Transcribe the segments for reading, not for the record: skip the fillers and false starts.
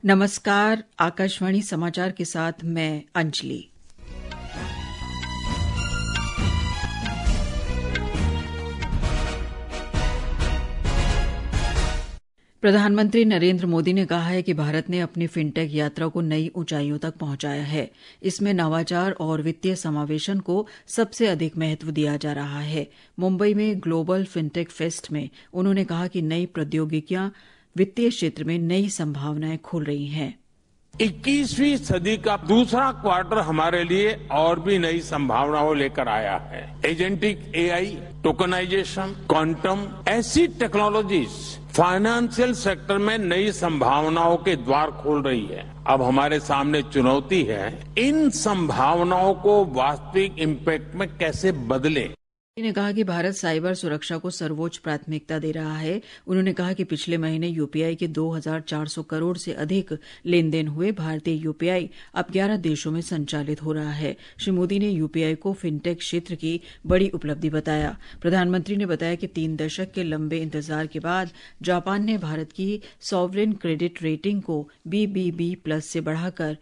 नमस्कार, आकाशवाणी समाचार के साथ मैं अंजलि। प्रधानमंत्री नरेंद्र मोदी ने कहा है कि भारत ने अपनी फिनटेक यात्रा को नई ऊंचाइयों तक पहुंचाया है। इसमें नवाचार और वित्तीय समावेशन को सबसे अधिक महत्व दिया जा रहा है। मुंबई में ग्लोबल फिनटेक फेस्ट में उन्होंने कहा कि नई प्रौद्योगिकियां वित्तीय क्षेत्र में नई संभावनाएं खोल रही हैं। 21वीं सदी का दूसरा क्वार्टर हमारे लिए और भी नई संभावनाओं लेकर आया है। एजेंटिक एआई, टोकनाइजेशन, क्वांटम, ऐसी टेक्नोलॉजीज फाइनेंशियल सेक्टर में नई संभावनाओं के द्वार खोल रही है। अब हमारे सामने चुनौती है इन संभावनाओं को वास्तविक इम्पैक्ट में कैसे बदलें। उन्होंने कहा कि भारत साइबर सुरक्षा को सर्वोच्च प्राथमिकता दे रहा है। उन्होंने कहा कि पिछले महीने यूपीआई के 2,400 करोड़ से अधिक लेन-देन हुए। भारतीय यूपीआई अब 11 देशों में संचालित हो रहा है। श्री मोदी ने यूपीआई को फिनटेक क्षेत्र की बड़ी उपलब्धि बताया। प्रधानमंत्री ने बताया कि 3 दशक के लंबे इंतजार के बाद जापान ने भारत की सॉवरेन क्रेडिट रेटिंग को BBB+ से बढ़ाकर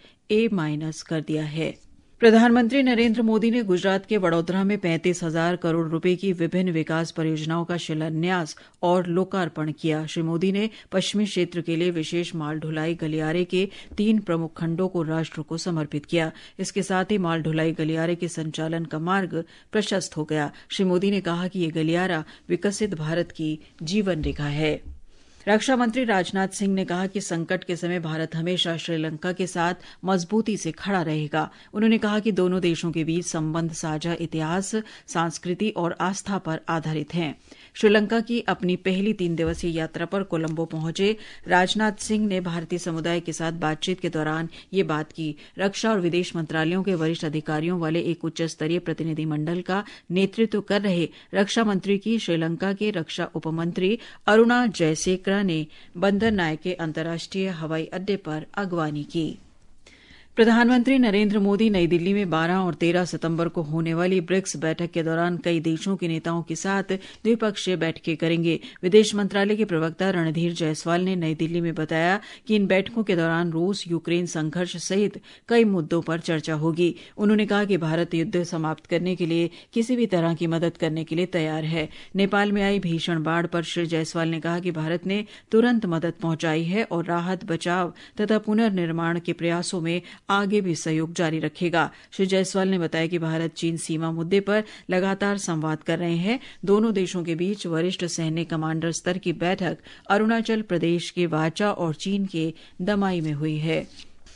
A- कर दिया है। प्रधानमंत्री नरेंद्र मोदी ने गुजरात के वडोदरा में 35,000 करोड़ रुपए की विभिन्न विकास परियोजनाओं का शिलान्यास और लोकार्पण किया। श्री मोदी ने पश्चिमी क्षेत्र के लिए विशेष माल ढुलाई गलियारे के 3 प्रमुख खंडों को राष्ट्र को समर्पित किया। इसके साथ ही माल ढुलाई गलियारे के संचालन का मार्ग प्रशस्त हो गया। श्री मोदी ने कहा कि ये गलियारा विकसित भारत की जीवन रेखा है। रक्षा मंत्री राजनाथ सिंह ने कहा कि संकट के समय भारत हमेशा श्रीलंका के साथ मजबूती से खड़ा रहेगा। उन्होंने कहा कि दोनों देशों के बीच संबंध साझा इतिहास, संस्कृति और आस्था पर आधारित हैं। श्रीलंका की अपनी पहली 3 दिवसीय यात्रा पर कोलंबो पहुंचे राजनाथ सिंह ने भारतीय समुदाय के साथ बातचीत के दौरान ये बात की। रक्षा और विदेश मंत्रालयों के वरिष्ठ अधिकारियों वाले एक उच्च स्तरीय प्रतिनिधिमंडल का नेतृत्व कर रहे रक्षा मंत्री की श्रीलंका के रक्षा उपमंत्री अरुणा जयसेकरा ने बंदर नायके अंतर्राष्ट्रीय हवाई अड्डे पर अगवानी की। प्रधानमंत्री नरेंद्र मोदी नई दिल्ली में 12 और 13 सितंबर को होने वाली ब्रिक्स बैठक के दौरान कई देशों के नेताओं के साथ द्विपक्षीय बैठकें करेंगे। विदेश मंत्रालय के प्रवक्ता रणधीर जायसवाल ने नई दिल्ली में बताया कि इन बैठकों के दौरान रूस यूक्रेन संघर्ष सहित कई मुद्दों पर चर्चा होगी। उन्होंने कहा कि भारत युद्ध समाप्त करने के लिए किसी भी तरह की मदद करने के लिए तैयार है। नेपाल में आई भीषण बाढ़ पर श्री जायसवाल ने कहा कि भारत ने तुरंत मदद पहुंचाई है और राहत, बचाव तथा पुनर्निर्माण के प्रयासों में आगे भी सहयोग जारी रखेगा। श्री जायसवाल ने बताया कि भारत चीन सीमा मुद्दे पर लगातार संवाद कर रहे हैं। दोनों देशों के बीच वरिष्ठ सैन्य कमांडर स्तर की बैठक अरुणाचल प्रदेश के वाचा और चीन के दमाई में हुई है।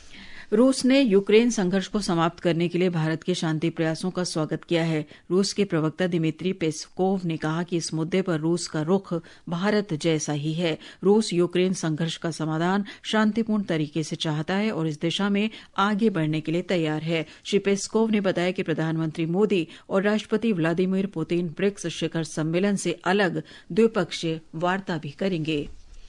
रूस ने यूक्रेन संघर्ष को समाप्त करने के लिए भारत के शांति प्रयासों का स्वागत किया है। रूस के प्रवक्ता दिमित्री पेस्कोव ने कहा कि इस मुद्दे पर रूस का रुख भारत जैसा ही है। रूस यूक्रेन संघर्ष का समाधान शांतिपूर्ण तरीके से चाहता है और इस दिशा में आगे बढ़ने के लिए तैयार है। श्री पेस्कोव ने बताया कि प्रधानमंत्री मोदी और राष्ट्रपति व्लादिमीर पुतिन ब्रिक्स शिखर सम्मेलन से अलग द्विपक्षीय वार्ता भी करेंगे।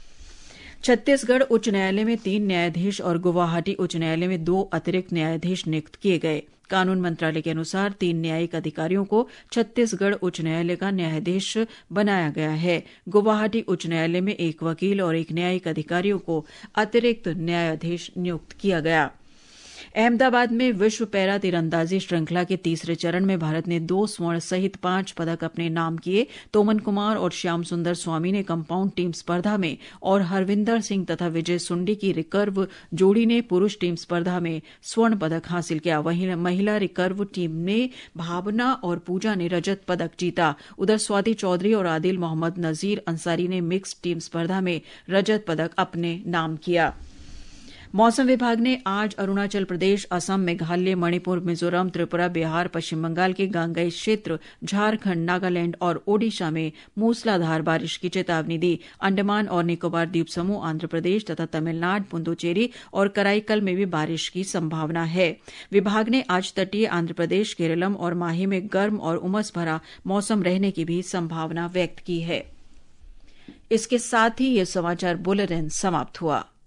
छत्तीसगढ़ उच्च न्यायालय में 3 न्यायाधीश और गुवाहाटी उच्च न्यायालय में 2 अतिरिक्त न्यायाधीश नियुक्त किए गए। कानून मंत्रालय के अनुसार 3 न्यायिक अधिकारियों को छत्तीसगढ़ उच्च न्यायालय का न्यायाधीश बनाया गया है। गुवाहाटी उच्च न्यायालय में 1 वकील और 1 न्यायिक अधिकारियों को अतिरिक्त न्यायाधीश नियुक्त किया गया। अहमदाबाद में विश्व पैरा तीरंदाजी श्रृंखला के तीसरे चरण में भारत ने 2 स्वर्ण सहित 5 पदक अपने नाम किए। तोमन कुमार और श्याम सुंदर स्वामी ने कंपाउंड टीम स्पर्धा में और हरविंदर सिंह तथा विजय सुंडी की रिकर्व जोड़ी ने पुरुष टीम स्पर्धा में स्वर्ण पदक हासिल किया। वहीं महिला रिकर्व टीम में भावना और पूजा ने रजत पदक जीता। उधर स्वाति चौधरी और आदिल मोहम्मद नजीर अंसारी ने मिक्स्ड टीम स्पर्धा में रजत पदक अपने नाम किया। मौसम विभाग ने आज अरुणाचल प्रदेश, असम, मेघालय, मणिपुर, मिजोरम, त्रिपुरा, बिहार, पश्चिम बंगाल के गांगेय क्षेत्र, झारखंड, नागालैंड और ओडिशा में मूसलाधार बारिश की चेतावनी दी। अंडमान और निकोबार द्वीप समूह, आंध्र प्रदेश तथा तमिलनाडु, पुदुचेरी और कराईकल में भी बारिश की संभावना है। विभाग ने आज तटीय आंध्र प्रदेश, केरलम और माही में गर्म और उमस भरा मौसम रहने की भी संभावना व्यक्त की है। इसके साथ ही यह समाचार बुलेटिन समाप्त हुआ।